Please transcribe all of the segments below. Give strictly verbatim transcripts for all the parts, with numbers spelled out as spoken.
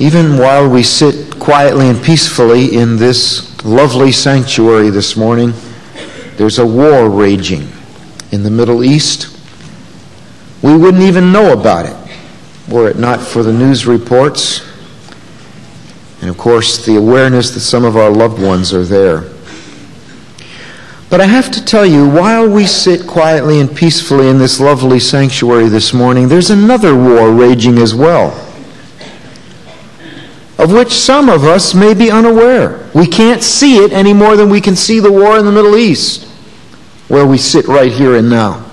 Even while we sit quietly and peacefully in this lovely sanctuary this morning, there's a war raging in the Middle East. We wouldn't even know about it were it not for the news reports and, of course, the awareness that some of our loved ones are there. But I have to tell you, while we sit quietly and peacefully in this lovely sanctuary this morning, there's another war raging as well, of which some of us may be unaware. We can't see it any more than we can see the war in the Middle East, where we sit right here and now.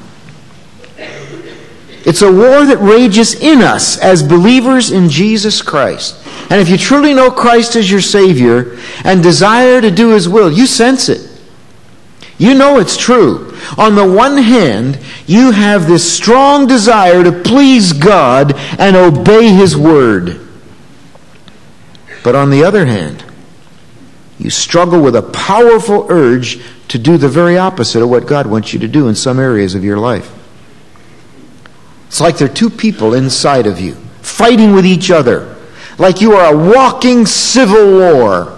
It's a war that rages in us as believers in Jesus Christ. And if you truly know Christ as your Savior and desire to do His will, you sense it. You know it's true. On the one hand, you have this strong desire to please God and obey His Word. But on the other hand, you struggle with a powerful urge to do the very opposite of what God wants you to do in some areas of your life. It's like there are two people inside of you, fighting with each other, like you are a walking civil war.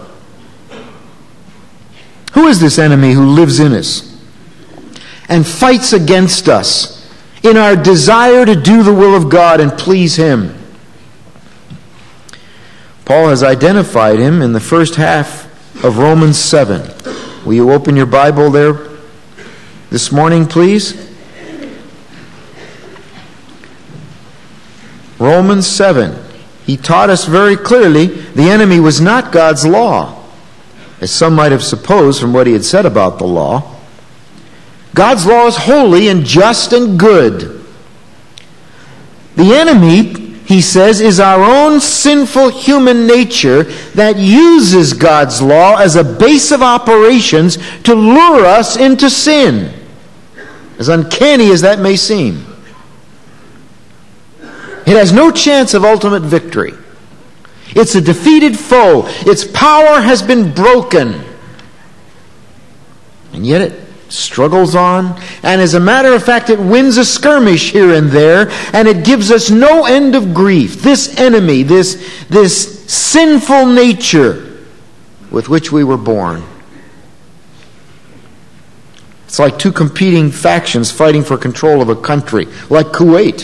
Who is this enemy who lives in us and fights against us in our desire to do the will of God and please Him? Paul has identified him in the first half of Romans seven. Will you open your Bible there this morning, please? Romans seven. He taught us very clearly the enemy was not God's law, as some might have supposed from what he had said about the law. God's law is holy and just and good. The enemy, he says, is our own sinful human nature that uses God's law as a base of operations to lure us into sin, as uncanny as that may seem. It has no chance of ultimate victory. It's a defeated foe. Its power has been broken. And yet it struggles on. And as a matter of fact, it wins a skirmish here and there. And it gives us no end of grief. This enemy, this, this sinful nature with which we were born. It's like two competing factions fighting for control of a country, like Kuwait.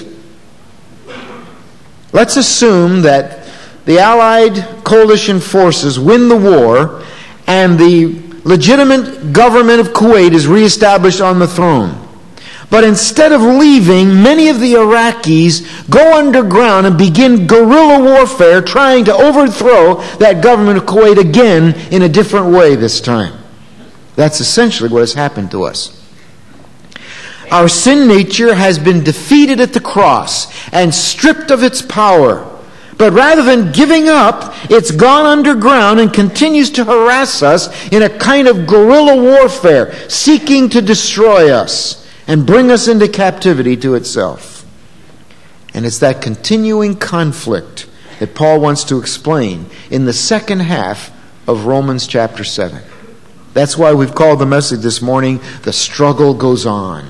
Let's assume that the Allied coalition forces win the war and the legitimate government of Kuwait is reestablished on the throne. But instead of leaving, many of the Iraqis go underground and begin guerrilla warfare trying to overthrow that government of Kuwait again in a different way this time. That's essentially what has happened to us. Our sin nature has been defeated at the cross and stripped of its power. But rather than giving up, it's gone underground and continues to harass us in a kind of guerrilla warfare, seeking to destroy us and bring us into captivity to itself. And it's that continuing conflict that Paul wants to explain in the second half of Romans chapter seven. That's why we've called the message this morning, The Struggle Goes On.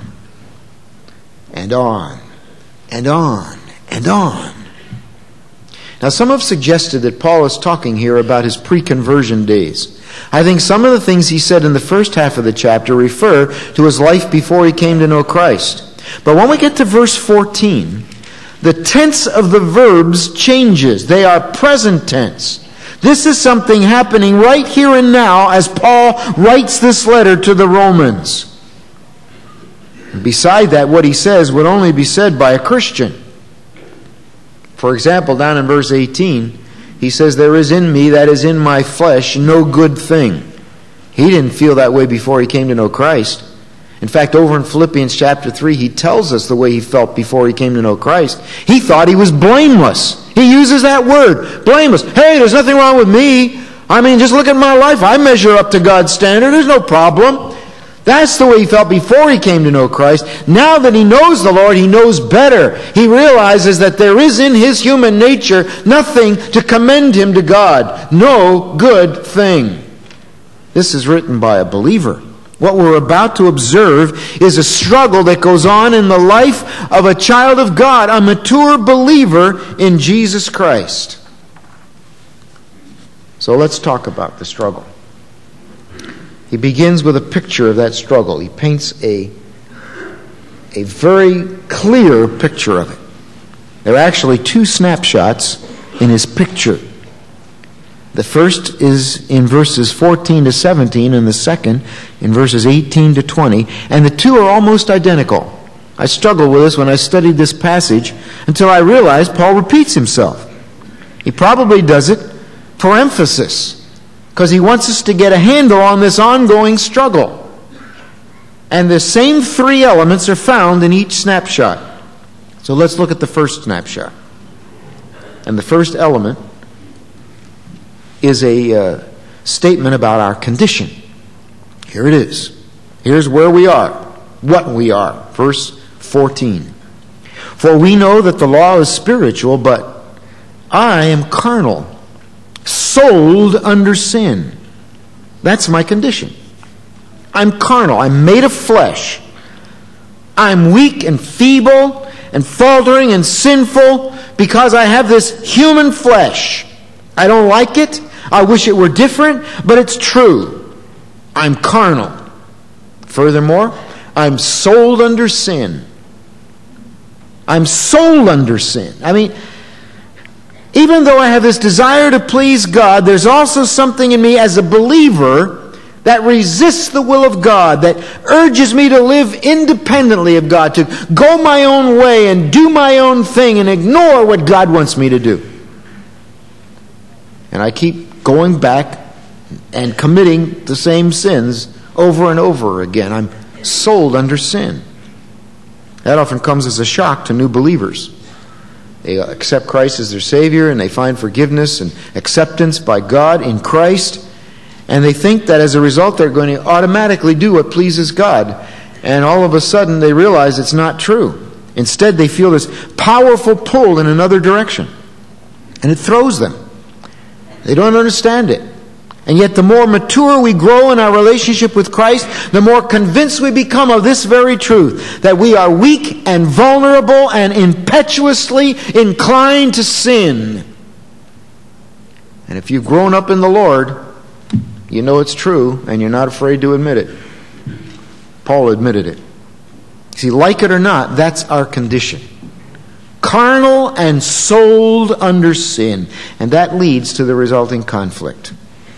And on, and on, and on. Now, some have suggested that Paul is talking here about his pre-conversion days. I think some of the things he said in the first half of the chapter refer to his life before he came to know Christ. But when we get to verse fourteen, the tense of the verbs changes. They are present tense. This is something happening right here and now as Paul writes this letter to the Romans. Beside that, what he says would only be said by a Christian. For example, down in verse eighteen, he says, "There is in me, that is in my flesh, no good thing." He didn't feel that way before he came to know Christ. In fact, over in Philippians chapter three, he tells us the way he felt before he came to know Christ. He thought he was blameless. He uses that word, blameless. Hey, there's nothing wrong with me. I mean, just look at my life. I measure up to God's standard. There's no problem. That's the way he felt before he came to know Christ. Now that he knows the Lord, he knows better. He realizes that there is in his human nature nothing to commend him to God. No good thing. This is written by a believer. What we're about to observe is a struggle that goes on in the life of a child of God, a mature believer in Jesus Christ. So let's talk about the struggle. He begins with a picture of that struggle. He paints a, a very clear picture of it. There are actually two snapshots in his picture. The first is in verses fourteen to seventeen, and the second in verses eighteen to twenty, and the two are almost identical. I struggled with this when I studied this passage until I realized Paul repeats himself. He probably does it for emphasis, because he wants us to get a handle on this ongoing struggle. And the same three elements are found in each snapshot. So let's look at the first snapshot. And the first element is a uh, statement about our condition. Here it is. Here's where we are, what we are. Verse fourteen. For we know that the law is spiritual, but I am carnal, sold under sin. That's my condition. I'm carnal. I'm made of flesh. I'm weak and feeble and faltering and sinful because I have this human flesh. I don't like it. I wish it were different, but it's true. I'm carnal. Furthermore, I'm sold under sin. I'm sold under sin. I mean, even though I have this desire to please God, there's also something in me as a believer that resists the will of God, that urges me to live independently of God, to go my own way and do my own thing and ignore what God wants me to do. And I keep going back and committing the same sins over and over again. I'm sold under sin. That often comes as a shock to new believers. They accept Christ as their Savior, and they find forgiveness and acceptance by God in Christ, and they think that as a result they're going to automatically do what pleases God. And all of a sudden they realize it's not true. Instead, they feel this powerful pull in another direction, and it throws them. They don't understand it. And yet the more mature we grow in our relationship with Christ, the more convinced we become of this very truth, that we are weak and vulnerable and impetuously inclined to sin. And if you've grown up in the Lord, you know it's true, and you're not afraid to admit it. Paul admitted it. See, like it or not, that's our condition. Carnal and sold under sin. And that leads to the resulting conflict,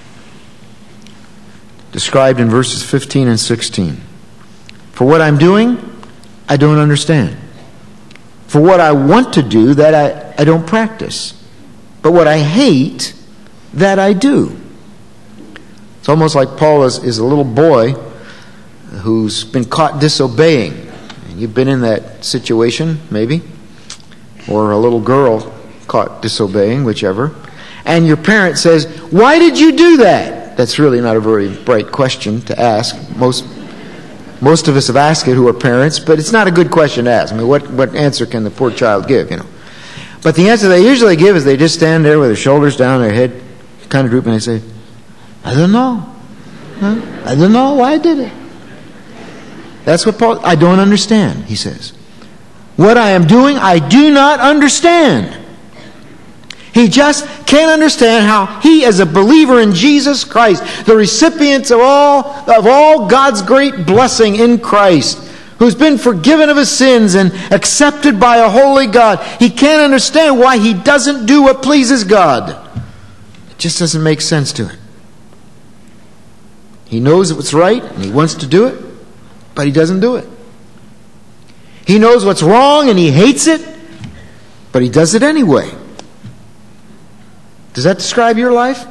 described in verses fifteen and sixteen. For what I'm doing, I don't understand. For what I want to do, that I, I don't practice. But what I hate, that I do. It's almost like Paul is, is a little boy who's been caught disobeying. And you've been in that situation, maybe. Or a little girl caught disobeying, whichever. And your parent says, "Why did you do that?" That's really not a very bright question to ask. Most most of us have asked it who are parents, but it's not a good question to ask. I mean, what, what answer can the poor child give, you know? But the answer they usually give is they just stand there with their shoulders down, their head kind of drooping, and they say, "I don't know. Huh? I don't know why I did it." That's what Paul, I don't understand, he says. What I am doing, I do not understand. He just can't understand how he, as a believer in Jesus Christ, the recipient of all, of all God's great blessing in Christ, who's been forgiven of his sins and accepted by a holy God, he can't understand why he doesn't do what pleases God. It just doesn't make sense to him. He knows what's right and he wants to do it, but he doesn't do it. He knows what's wrong and he hates it, but he does it anyway. Does that describe your life?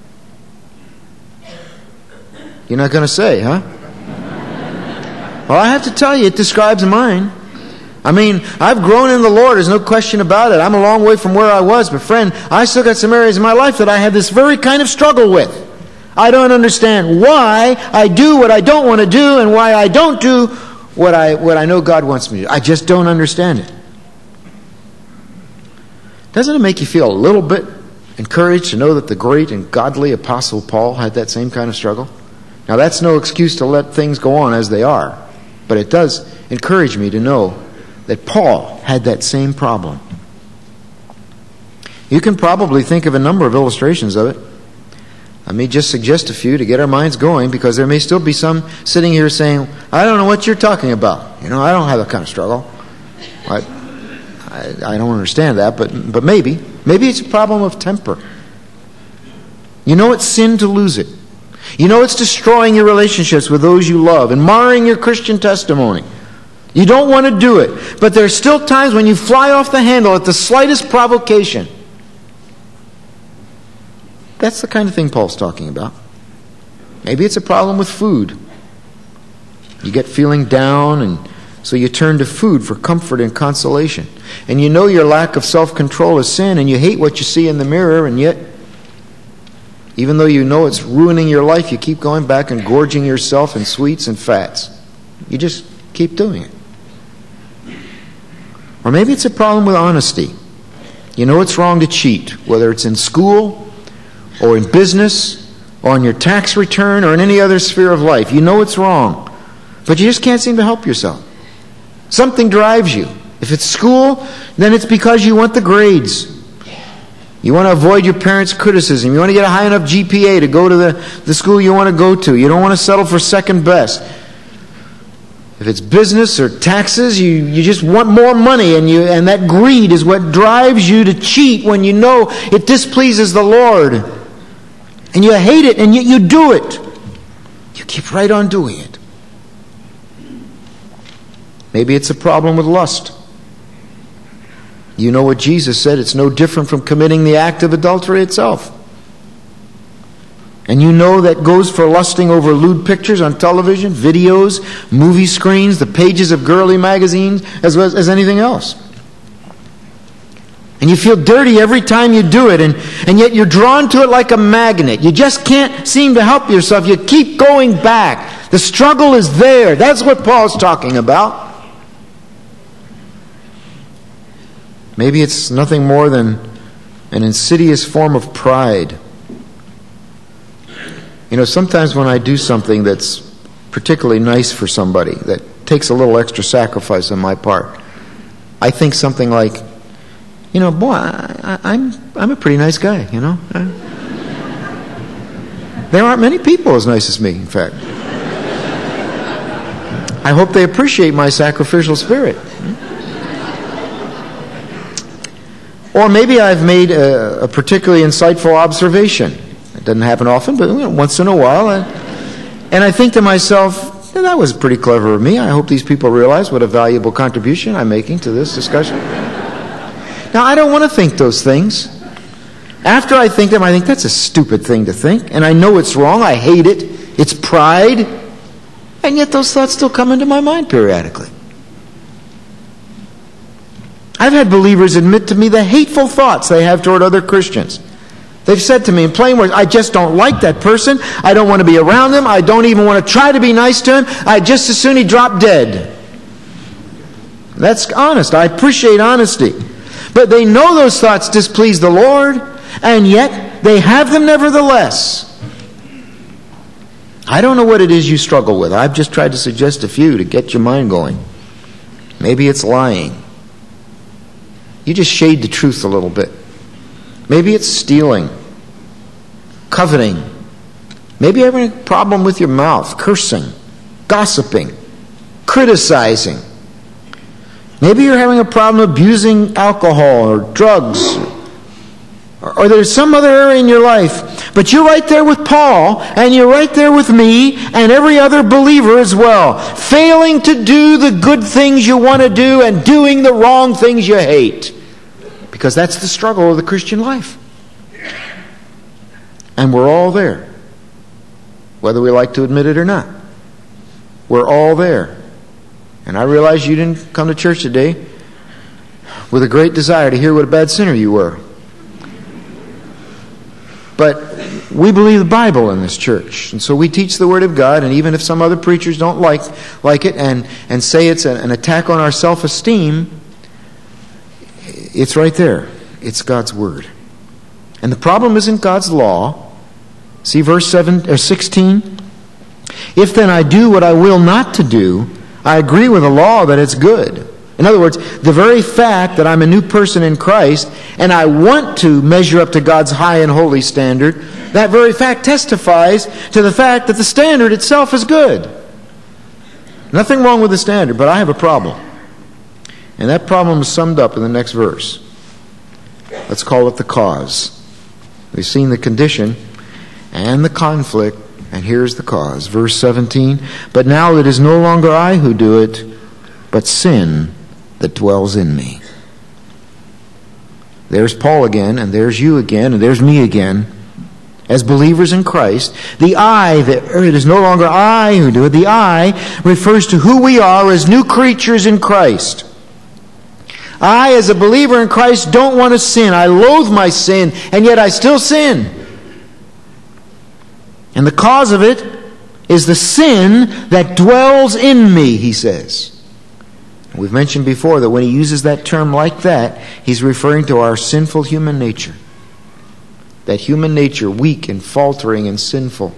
You're not going to say, huh? Well, I have to tell you, it describes mine. I mean, I've grown in the Lord, there's no question about it. I'm a long way from where I was, but friend, I still got some areas in my life that I have this very kind of struggle with. I don't understand why I do what I don't want to do and why I don't do what I what I know God wants me to do. I just don't understand it. Doesn't it make you feel a little bit encouraged to know that the great and godly Apostle Paul had that same kind of struggle? Now, that's no excuse to let things go on as they are, but it does encourage me to know that Paul had that same problem. You can probably think of a number of illustrations of it. Let me just suggest a few to get our minds going, because there may still be some sitting here saying, I don't know what you're talking about. You know, I don't have that kind of struggle. I, I, I don't understand that, but, but maybe. Maybe it's a problem of temper. You know it's sin to lose it. You know it's destroying your relationships with those you love and marring your Christian testimony. You don't want to do it. But there are still times when you fly off the handle at the slightest provocation. That's the kind of thing Paul's talking about. Maybe it's a problem with food. You get feeling down, and so you turn to food for comfort and consolation. And you know your lack of self-control is sin, and you hate what you see in the mirror, and yet, even though you know it's ruining your life, you keep going back and gorging yourself in sweets and fats. You just keep doing it. Or maybe it's a problem with honesty. You know it's wrong to cheat, whether it's in school or in business or on your tax return or in any other sphere of life. You know it's wrong, but you just can't seem to help yourself. Something drives you. If it's school, then it's because you want the grades. You want to avoid your parents' criticism. You want to get a high enough G P A to go to the, the school you want to go to. You don't want to settle for second best. If it's business or taxes, you, you just want more money, and you and that greed is what drives you to cheat when you know it displeases the Lord. And you hate it, and yet you do it. You keep right on doing it. Maybe it's a problem with lust. You know what Jesus said, it's no different from committing the act of adultery itself. And you know that goes for lusting over lewd pictures on television, videos, movie screens, the pages of girly magazines, as well as anything else. And you feel dirty every time you do it, and, and yet you're drawn to it like a magnet. You just can't seem to help yourself. You keep going back. The struggle is there. That's what Paul's talking about. Maybe it's nothing more than an insidious form of pride. You know, sometimes when I do something that's particularly nice for somebody, that takes a little extra sacrifice on my part, I think something like, you know, boy, I, I, I'm I'm a pretty nice guy, you know. I, there aren't many people as nice as me, in fact. I hope they appreciate my sacrificial spirit. Or maybe I've made a, a particularly insightful observation. It doesn't happen often, but once in a while. I, and I think to myself, yeah, that was pretty clever of me. I hope these people realize what a valuable contribution I'm making to this discussion. Now, I don't want to think those things. After I think them, I think that's a stupid thing to think. And I know it's wrong. I hate it. It's pride. And yet those thoughts still come into my mind periodically. I've had believers admit to me the hateful thoughts they have toward other Christians. They've said to me in plain words, I just don't like that person. I don't want to be around him. I don't even want to try to be nice to him. I'd just as soon he dropped dead. That's honest. I appreciate honesty. But they know those thoughts displease the Lord, and yet they have them nevertheless. I don't know what it is you struggle with. I've just tried to suggest a few to get your mind going. Maybe it's lying. You just shade the truth a little bit. Maybe it's stealing, coveting. Maybe you're having a problem with your mouth, cursing, gossiping, criticizing. Maybe you're having a problem abusing alcohol or drugs, or, or there's some other area in your life. But you're right there with Paul, and you're right there with me, and every other believer as well. Failing to do the good things you want to do and doing the wrong things you hate. Because that's the struggle of the Christian life. And we're all there. Whether we like to admit it or not. We're all there. And I realize you didn't come to church today with a great desire to hear what a bad sinner you were. But we believe the Bible in this church. And so we teach the Word of God, and even if some other preachers don't like, like it and, and say it's a, an attack on our self-esteem, it's right there. It's God's Word. And the problem isn't God's law. See verse seven or sixteen? If then I do what I will not to do, I agree with the law that it's good. In other words, the very fact that I'm a new person in Christ and I want to measure up to God's high and holy standard, that very fact testifies to the fact that the standard itself is good. Nothing wrong with the standard, but I have a problem. And that problem is summed up in the next verse. Let's call it the cause. We've seen the condition and the conflict, and here's the cause. Verse seventeen, but now it is no longer I who do it, but sin that dwells in me. There's Paul again, and there's you again, and there's me again. As believers in Christ, the I, that, it is no longer I who do it. The I refers to who we are as new creatures in Christ. I, as a believer in Christ, don't want to sin. I loathe my sin, and yet I still sin. And the cause of it is the sin that dwells in me, he says. We've mentioned before that when he uses that term like that, he's referring to our sinful human nature. That human nature, weak and faltering and sinful.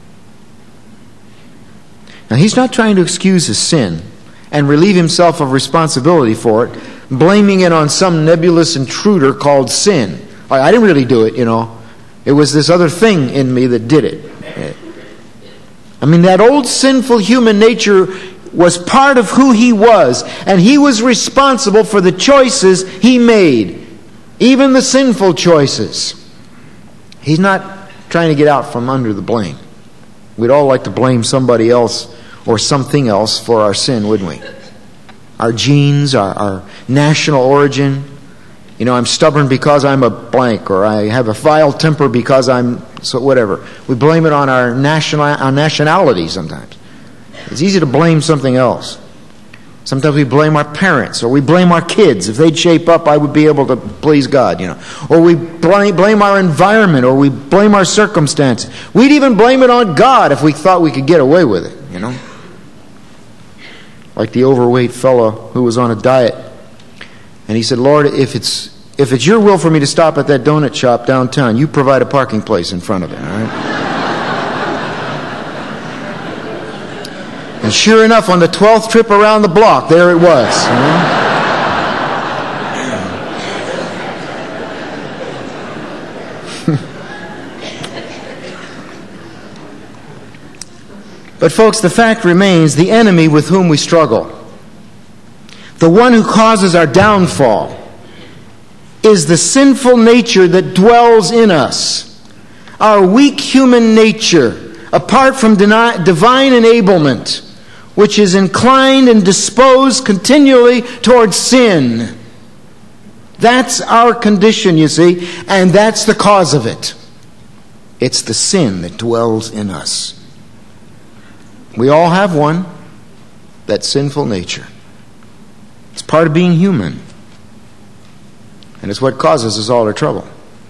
Now, he's not trying to excuse his sin and relieve himself of responsibility for it, blaming it on some nebulous intruder called sin. I didn't really do it, you know. It was this other thing in me that did it. I mean, that old sinful human nature was part of who he was, and he was responsible for the choices he made, even the sinful choices. He's not trying to get out from under the blame. We'd all like to blame somebody else or something else for our sin, wouldn't we? Our genes, our, our national origin. You know, I'm stubborn because I'm a blank, or I have a vile temper because I'm so whatever. We blame it on our national our nationality sometimes. It's easy to blame something else. Sometimes we blame our parents, or we blame our kids. If they'd shape up, I would be able to please God, you know. Or we blame, blame our environment, or we blame our circumstances. We'd even blame it on God if we thought we could get away with it, you know. Like the overweight fellow who was on a diet. And he said, Lord, if it's if it's your will for me to stop at that donut shop downtown, you provide a parking place in front of it, all right? And sure enough, on the twelfth trip around the block, there it was. You know? But folks, the fact remains, the enemy with whom we struggle, the one who causes our downfall, is the sinful nature that dwells in us. Our weak human nature, apart from divine enablement, which is inclined and disposed continually towards sin. That's our condition, you see, and that's the cause of it. It's the sin that dwells in us. We all have one, that sinful nature. It's part of being human. And it's what causes us all our trouble.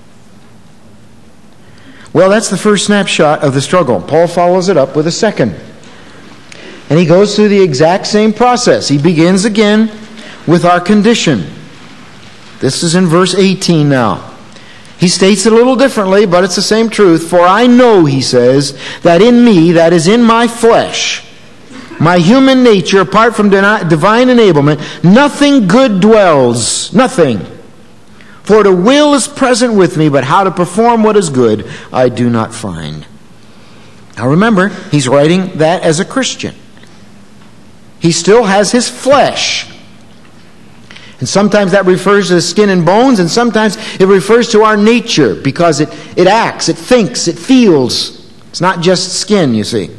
Well, that's the first snapshot of the struggle. Paul follows it up with a second. And he goes through the exact same process. He begins again with our condition. This is in verse eighteen now. He states it a little differently, but it's the same truth. For I know, he says, that in me, that is in my flesh, my human nature, apart from divine enablement, nothing good dwells. Nothing. For the will is present with me, but how to perform what is good, I do not find. Now remember, he's writing that as a Christian. He still has his flesh. And sometimes that refers to the skin and bones, and sometimes it refers to our nature, because it, it acts, it thinks, it feels. It's not just skin, you see.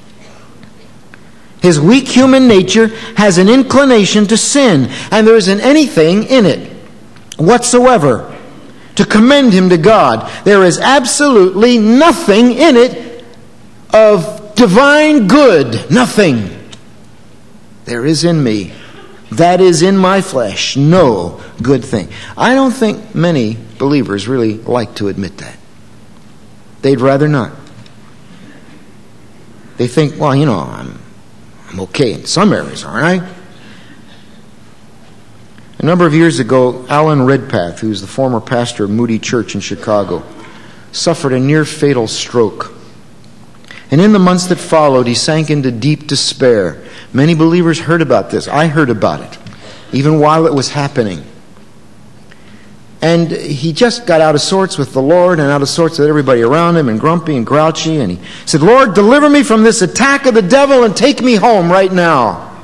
His weak human nature has an inclination to sin, and there isn't anything in it whatsoever to commend him to God. There is absolutely nothing in it of divine good. Nothing. There is in me, that is in my flesh, no good thing. I don't think many believers really like to admit that. They'd rather not. They think, well, you know, I'm, I'm okay in some areas, aren't I? A number of years ago, Alan Redpath, who was the former pastor of Moody Church in Chicago, suffered a near-fatal stroke. And in the months that followed, he sank into deep despair. Many believers heard about this. I heard about it. even while it was happening. And he just got out of sorts with the Lord and out of sorts with everybody around him and grumpy and grouchy. And he said, Lord, deliver me from this attack of the devil and take me home right now.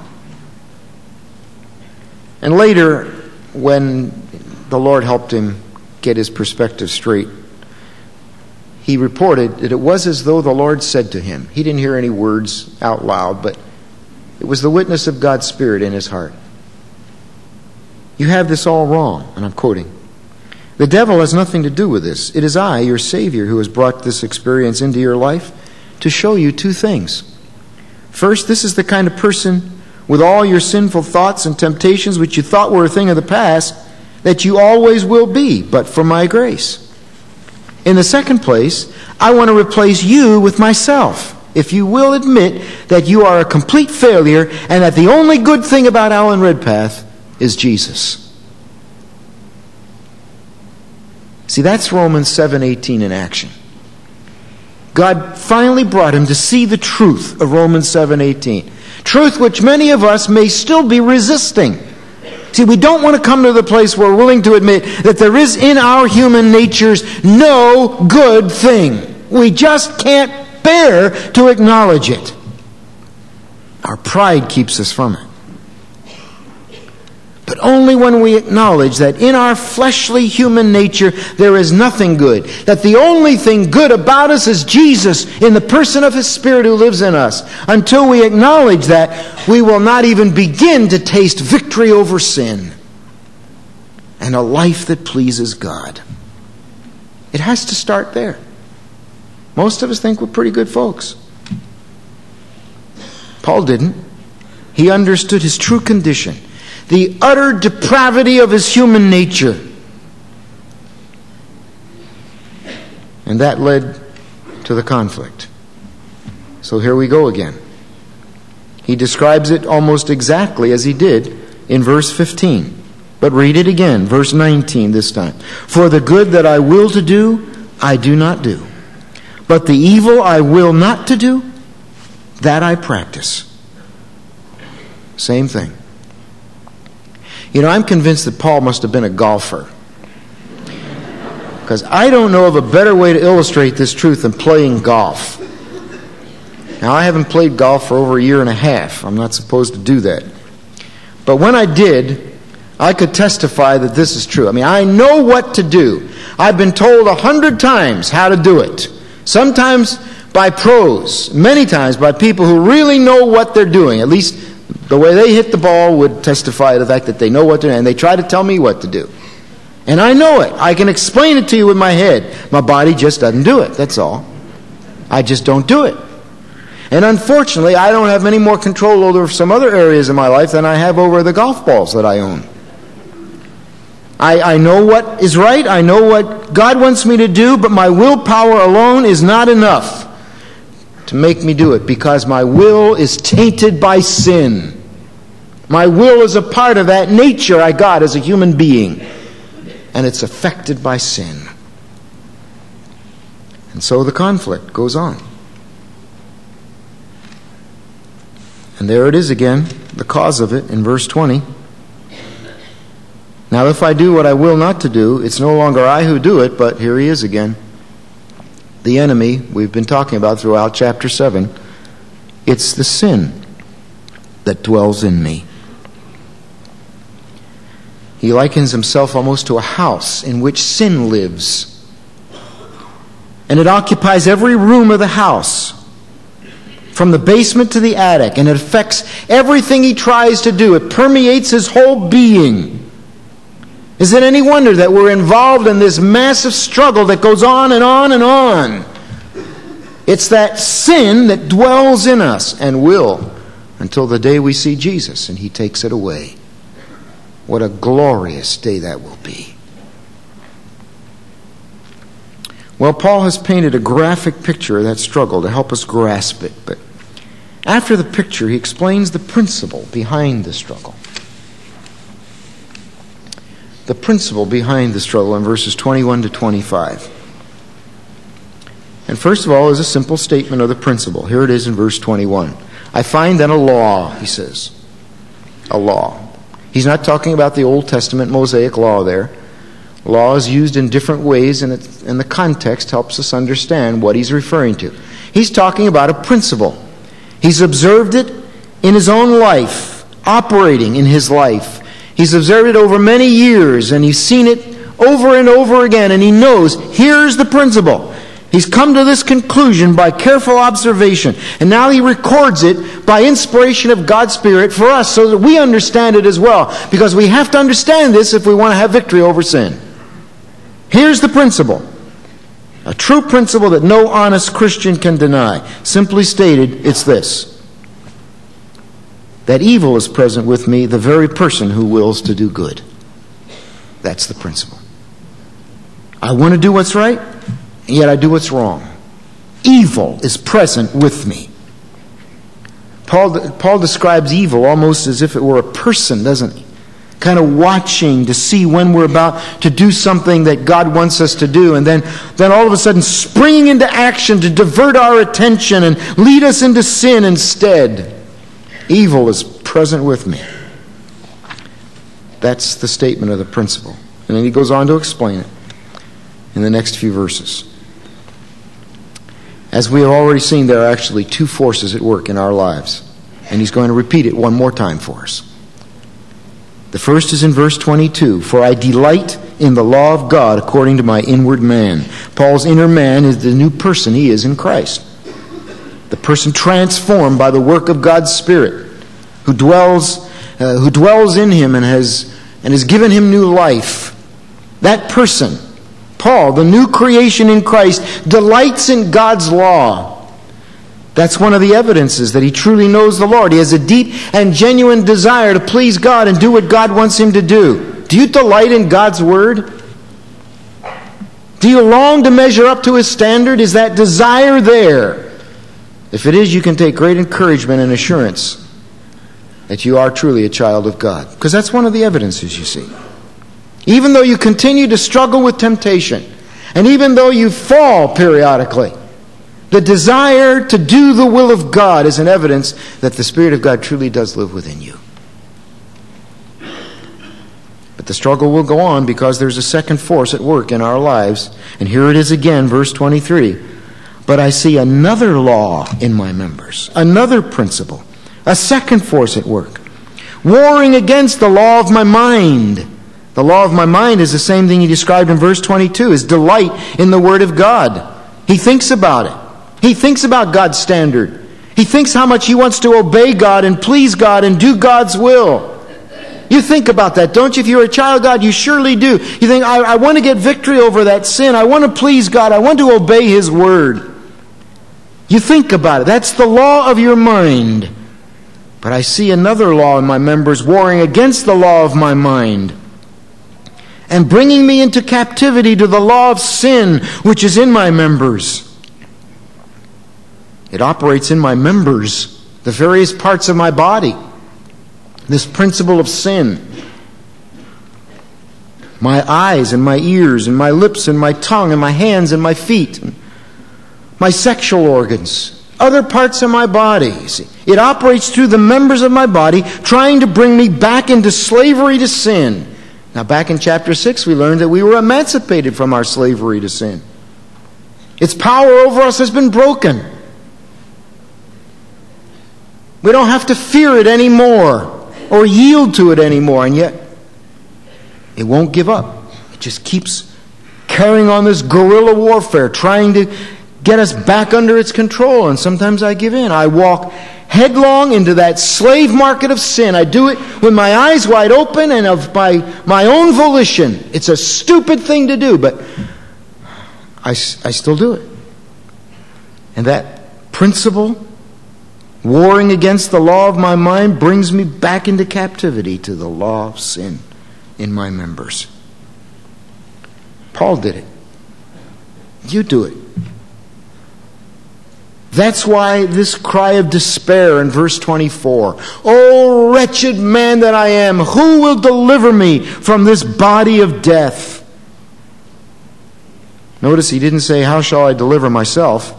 And later, when the Lord helped him get his perspective straight, he reported that it was as though the Lord said to him. He didn't hear any words out loud, but it was the witness of God's Spirit in his heart. You have this all wrong, and I'm quoting. The devil has nothing to do with this. It is I, your Savior, who has brought this experience into your life to show you two things. First, this is the kind of person with all your sinful thoughts and temptations which you thought were a thing of the past that you always will be, but for my grace. In the second place, I want to replace you with myself. If you will admit that you are a complete failure and that the only good thing about Alan Redpath is Jesus. See, that's Romans seven eighteen in action. God finally brought him to see the truth of Romans seven eighteen. Truth which many of us may still be resisting. See, we don't want to come to the place where we're willing to admit that there is in our human natures no good thing. We just can't bear to acknowledge it. Our pride keeps us from it. But only when we acknowledge that in our fleshly human nature there is nothing good, that the only thing good about us is Jesus in the person of His Spirit who lives in us, until we acknowledge that, we will not even begin to taste victory over sin and a life that pleases God. It has to start there. Most of us think we're pretty good folks. Paul didn't. He understood his true condition, the utter depravity of his human nature. And that led to the conflict. So here we go again. He describes it almost exactly as he did in verse fifteen. But read it again, verse nineteen this time. For the good that I will to do, I do not do. But the evil I will not to do, that I practice. Same thing. You know, I'm convinced that Paul must have been a golfer. Because I don't know of a better way to illustrate this truth than playing golf. Now, I haven't played golf for over a year and a half. I'm not supposed to do that. But when I did, I could testify that this is true. I mean, I know what to do. I've been told a hundred times how to do it. Sometimes by pros, many times by people who really know what they're doing. At least the way they hit the ball would testify to the fact that they know what they're doing. And they try to tell me what to do. And I know it. I can explain it to you with my head. My body just doesn't do it. That's all. I just don't do it. And unfortunately, I don't have any more control over some other areas of my life than I have over the golf balls that I own. I, I know what is right. I know what God wants me to do, but my willpower alone is not enough to make me do it, because my will is tainted by sin. My will is a part of that nature I got as a human being, and it's affected by sin. And so the conflict goes on. And there it is again, the cause of it in verse twenty. Now if I do what I will not to do, it's no longer I who do it, but here he is again. The enemy we've been talking about throughout chapter seven. It's the sin that dwells in me. He likens himself almost to a house in which sin lives. And it occupies every room of the house, from the basement to the attic, and it affects everything he tries to do. It permeates his whole being. Is it any wonder that we're involved in this massive struggle that goes on and on and on? It's that sin that dwells in us and will until the day we see Jesus and He takes it away. What a glorious day that will be. Well, Paul has painted a graphic picture of that struggle to help us grasp it. But after the picture, he explains the principle behind the struggle. The principle behind the struggle in verses twenty-one to twenty-five. And first of all is a simple statement of the principle. Here it is in verse twenty-one. I find then a law, he says. A law. He He's not talking about the Old Testament Mosaic law there. Law is used in different ways, and, it, and the context helps us understand what he's referring to. He's talking about a principle. He's observed it in his own life, operating in his life. He's observed it over many years, and he's seen it over and over again, and he knows, here's the principle. He's come to this conclusion by careful observation, and now he records it by inspiration of God's Spirit for us so that we understand it as well, because we have to understand this if we want to have victory over sin. Here's the principle. A true principle that no honest Christian can deny. Simply stated, it's this: that evil is present with me, the very person who wills to do good. That's the principle. I want to do what's right, and yet I do what's wrong. Evil is present with me. Paul, Paul describes evil almost as if it were a person, doesn't he? Kind of watching to see when we're about to do something that God wants us to do, and then, then all of a sudden springing into action to divert our attention and lead us into sin instead. Evil is present with me. That's the statement of the principle. And then he goes on to explain it in the next few verses. As we have already seen, there are actually two forces at work in our lives. And he's going to repeat it one more time for us. The first is in verse twenty-two. For I delight in the law of God according to my inward man. Paul's inner man is the new person he is in Christ. The person transformed by the work of God's Spirit, who dwells, uh, who dwells in him and has, and has given him new life. That person, Paul, the new creation in Christ, delights in God's law. That's one of the evidences that he truly knows the Lord. He has a deep and genuine desire to please God and do what God wants him to do. Do you delight in God's Word? Do you long to measure up to His standard? Is that desire there? If it is, you can take great encouragement and assurance that you are truly a child of God. Because that's one of the evidences, you see. Even though you continue to struggle with temptation, and even though you fall periodically, the desire to do the will of God is an evidence that the Spirit of God truly does live within you. But the struggle will go on because there's a second force at work in our lives. And here it is again, verse twenty-three. But I see another law in my members, another principle, a second force at work, warring against the law of my mind. The law of my mind is the same thing he described in verse twenty-two, his delight in the Word of God. He thinks about it. He thinks about God's standard. He thinks how much he wants to obey God and please God and do God's will. You think about that, don't you? If you're a child of God, you surely do. You think, I, I want to get victory over that sin. I want to please God. I want to obey His Word. You think about it. That's the law of your mind. But I see another law in my members warring against the law of my mind and bringing me into captivity to the law of sin which is in my members. It operates in my members, the various parts of my body. This principle of sin. My eyes and my ears and my lips and my tongue and my hands and my feet. My sexual organs. Other parts of my body. See, it operates through the members of my body, trying to bring me back into slavery to sin. Now back in chapter six we learned that we were emancipated from our slavery to sin. Its power over us has been broken. We don't have to fear it anymore or yield to it anymore, and yet it won't give up. It just keeps carrying on this guerrilla warfare, trying to get us back under its control, and sometimes I give in. I walk headlong into that slave market of sin. I do it with my eyes wide open and of my, my own volition. It's a stupid thing to do, but I, I still do it. And that principle, warring against the law of my mind, brings me back into captivity to the law of sin in my members. Paul did it. You do it. That's why this cry of despair in verse twenty-four. Oh, wretched man that I am, who will deliver me from this body of death? Notice he didn't say, how shall I deliver myself?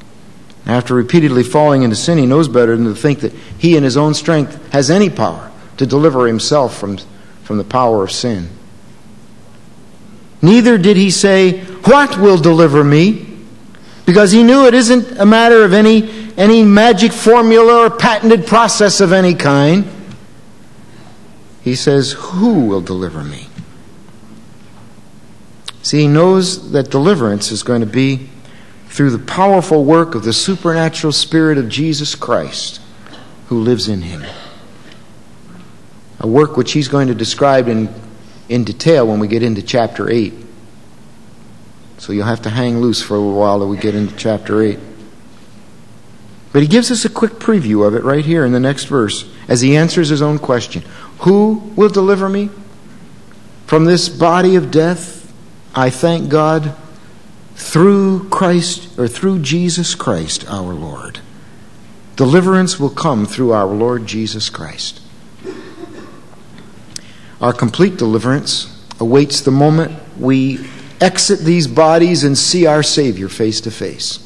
After repeatedly falling into sin, he knows better than to think that he in his own strength has any power to deliver himself from, from the power of sin. Neither did he say, "What will deliver me?" Because he knew it isn't a matter of any, any magic formula or patented process of any kind. He says, "Who will deliver me?" See, he knows that deliverance is going to be through the powerful work of the supernatural Spirit of Jesus Christ who lives in him. A work which he's going to describe in, in detail when we get into chapter eight. So you'll have to hang loose for a little while till we get into chapter eight. But he gives us a quick preview of it right here in the next verse as he answers his own question. Who will deliver me from this body of death? I thank God through Christ, or through Jesus Christ our Lord. Deliverance will come through our Lord Jesus Christ. Our complete deliverance awaits the moment we exit these bodies and see our Savior face to face.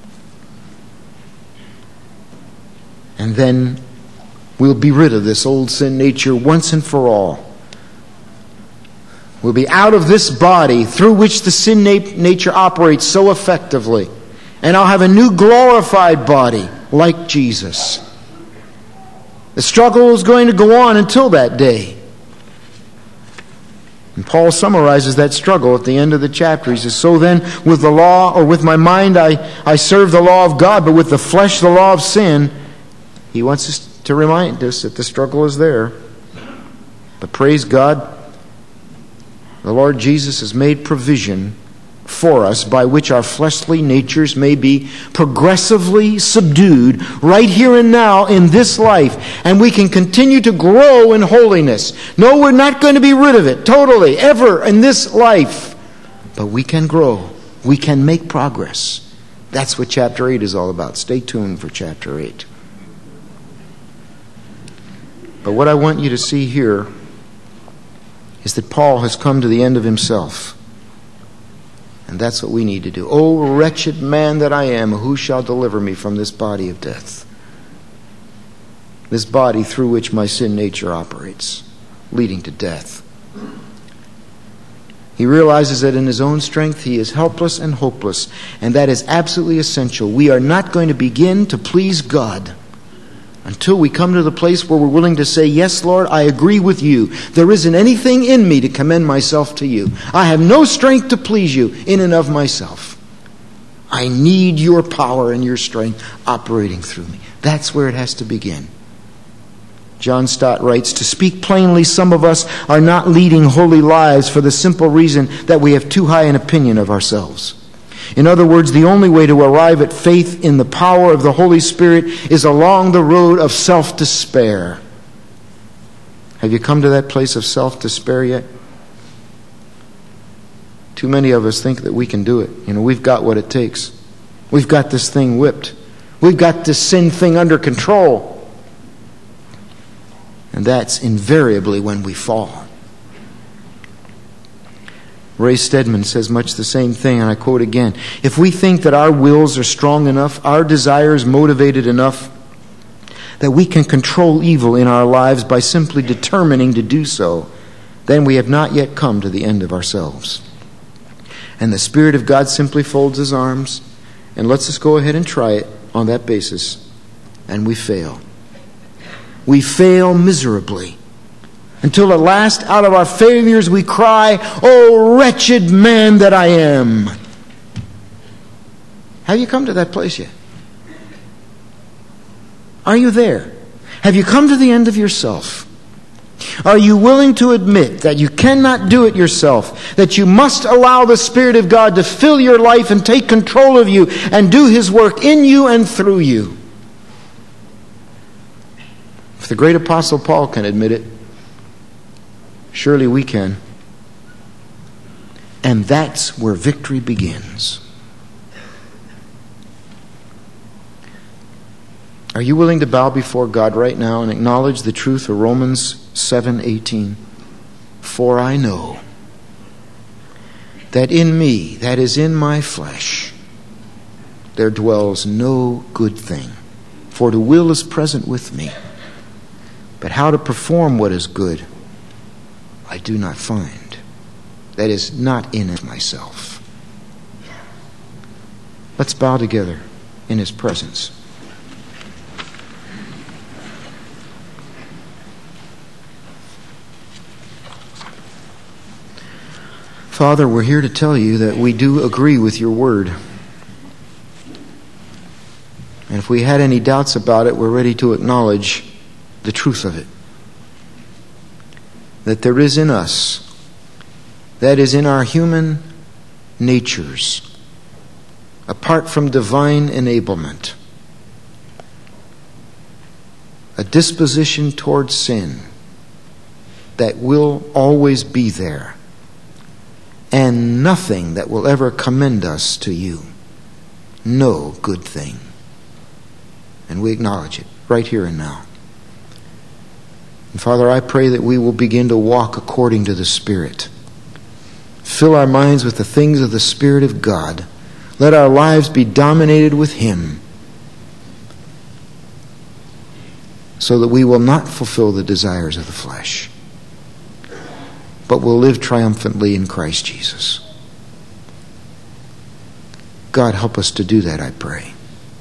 And then we'll be rid of this old sin nature once and for all. We'll be out of this body through which the sin na- nature operates so effectively. And I'll have a new glorified body like Jesus. The struggle is going to go on until that day. And Paul summarizes that struggle at the end of the chapter. He says, "So then, with the law, or with my mind, I, I serve the law of God, but with the flesh, the law of sin." He wants us to remind us that the struggle is there. But praise God, the Lord Jesus has made provision for us by which our fleshly natures may be progressively subdued right here and now in this life. And we can continue to grow in holiness. No, we're not going to be rid of it totally, ever in this life. But we can grow. We can make progress. That's what chapter eight is all about. Stay tuned for chapter eight. But what I want you to see here is that Paul has come to the end of himself. And that's what we need to do. "O wretched man that I am, who shall deliver me from this body of death?" This body through which my sin nature operates, leading to death. He realizes that in his own strength he is helpless and hopeless, and that is absolutely essential. We are not going to begin to please God until we come to the place where we're willing to say, "Yes, Lord, I agree with you. There isn't anything in me to commend myself to you. I have no strength to please you in and of myself. I need your power and your strength operating through me." That's where it has to begin. John Stott writes, "To speak plainly, some of us are not leading holy lives for the simple reason that we have too high an opinion of ourselves. In other words, the only way to arrive at faith in the power of the Holy Spirit is along the road of self-despair." Have you come to that place of self-despair yet? Too many of us think that we can do it. You know, we've got what it takes. We've got this thing whipped. We've got this sin thing under control. And that's invariably when we fall. Ray Stedman says much the same thing, and I quote again. "If we think that our wills are strong enough, our desires motivated enough, that we can control evil in our lives by simply determining to do so, then we have not yet come to the end of ourselves." And the Spirit of God simply folds his arms and lets us go ahead and try it on that basis, and we fail. We fail miserably. Until at last, out of our failures, we cry, "Oh, wretched man that I am." Have you come to that place yet? Are you there? Have you come to the end of yourself? Are you willing to admit that you cannot do it yourself, that you must allow the Spirit of God to fill your life and take control of you and do his work in you and through you? If the great apostle Paul can admit it, surely we can. And that's where victory begins. Are you willing to bow before God right now and acknowledge the truth of Romans seven eighteen? "For I know that in me, that is in my flesh, there dwells no good thing. For the will is present with me, But how to perform what is good, I do not find. That is not in it myself. Let's bow together in His presence. Father, we're here to tell you that we do agree with your word. And if we had any doubts about it, we're ready to acknowledge the truth of it. That there is in us, that is in our human natures, apart from divine enablement, a disposition towards sin that will always be there, and nothing that will ever commend us to you. No good thing. And we acknowledge it right here and now. And Father, I pray that we will begin to walk according to the Spirit. Fill our minds with the things of the Spirit of God. Let our lives be dominated with Him, so that we will not fulfill the desires of the flesh, but will live triumphantly in Christ Jesus. God, help us to do that, I pray.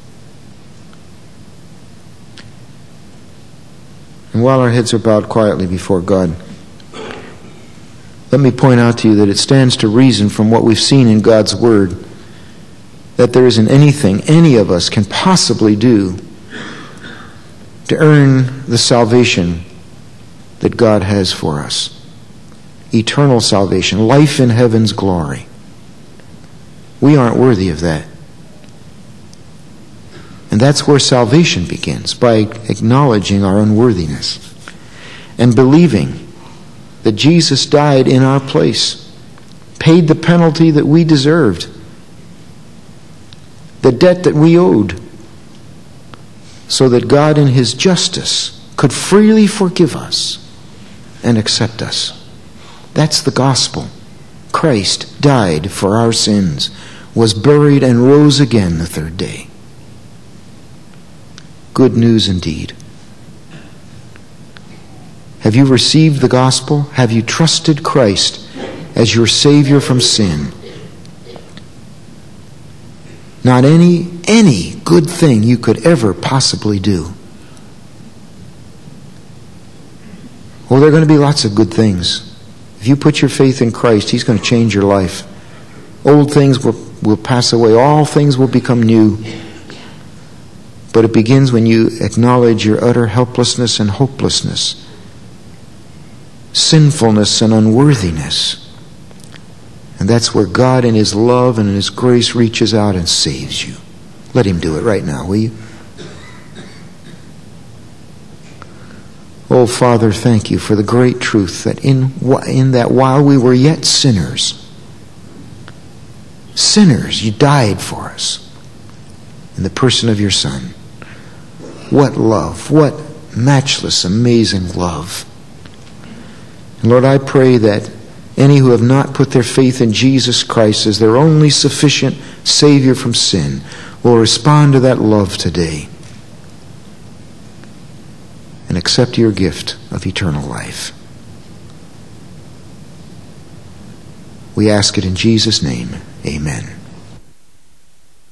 And while our heads are bowed quietly before God, let me point out to you that it stands to reason from what we've seen in God's Word that there isn't anything any of us can possibly do to earn the salvation that God has for us. Eternal salvation, life in heaven's glory. We aren't worthy of that. And that's where salvation begins, by acknowledging our unworthiness and believing that Jesus died in our place, paid the penalty that we deserved, the debt that we owed, so that God in His justice could freely forgive us and accept us. That's the gospel. Christ died for our sins, was buried, and rose again the third day. Good news indeed. Have you received the gospel? Have you trusted Christ as your Savior from sin? Not any, any good thing you could ever possibly do. Well, there are going to be lots of good things. If you put your faith in Christ, He's going to change your life. Old things will, will pass away. All things will become new. But it begins when you acknowledge your utter helplessness and hopelessness, sinfulness and unworthiness. And that's where God in His love and in His grace reaches out and saves you. Let Him do it right now, will you? Oh, Father, thank you for the great truth that in, in that while we were yet sinners, sinners, you died for us in the person of your Son. What love, what matchless, amazing love. And Lord, I pray that any who have not put their faith in Jesus Christ as their only sufficient Savior from sin will respond to that love today and accept your gift of eternal life. We ask it in Jesus' name. Amen.